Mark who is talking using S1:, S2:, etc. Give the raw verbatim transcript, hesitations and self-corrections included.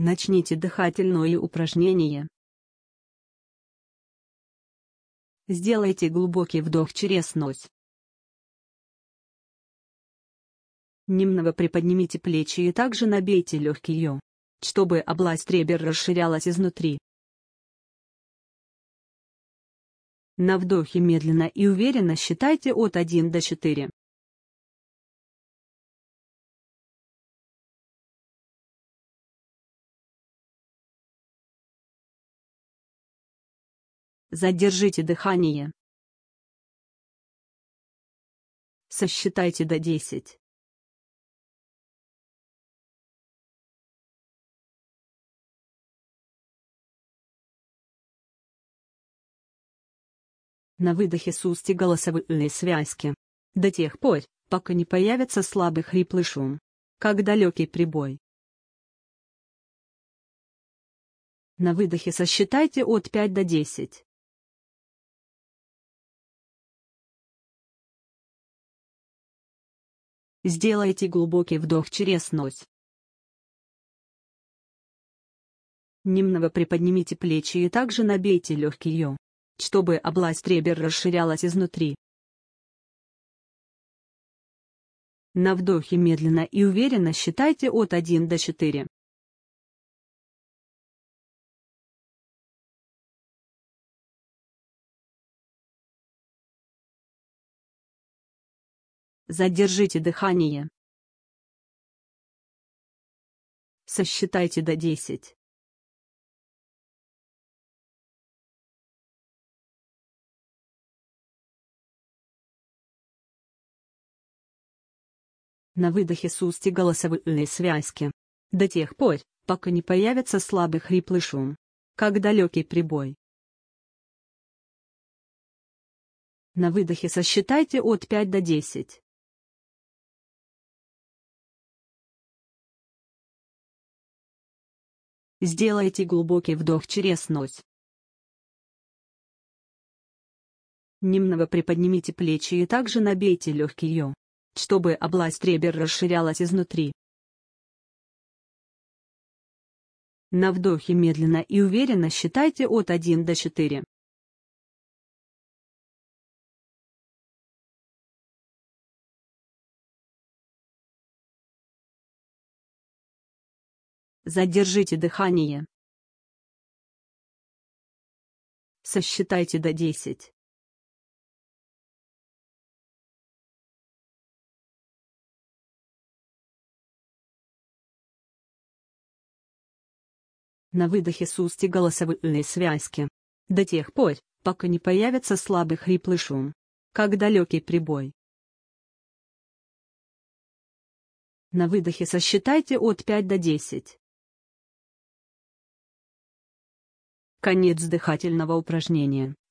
S1: Начните дыхательное упражнение. Сделайте глубокий вдох через нос. Немного приподнимите плечи и также набейте легкие, чтобы область ребер расширялась изнутри. На вдохе медленно и уверенно считайте от одного до четырех. Задержите дыхание. Сосчитайте до десяти. На выдохе сузьте голосовые связки. До тех пор, пока не появится слабый хриплый шум. Как далекий прибой. На выдохе сосчитайте от пяти до десяти. Сделайте глубокий вдох через нос. Немного приподнимите плечи и также набейте легкие, чтобы область ребер расширялась изнутри. На вдохе медленно и уверенно считайте от одного до четырех. Задержите дыхание. Сосчитайте до десяти. На выдохе сузьте голосовые связки. До тех пор, пока не появится слабый хриплый шум. Как далекий прибой. На выдохе сосчитайте от пяти до десяти. Сделайте глубокий вдох через нос. Немного приподнимите плечи и также набейте легкие, чтобы область ребер расширялась изнутри. На вдохе медленно и уверенно считайте от одного до четырех. Задержите дыхание. Сосчитайте до десяти. На выдохе сузьте голосовые связки. До тех пор, пока не появится слабый хриплый шум. Как далекий прибой. На выдохе сосчитайте от пяти до десяти. Конец дыхательного упражнения.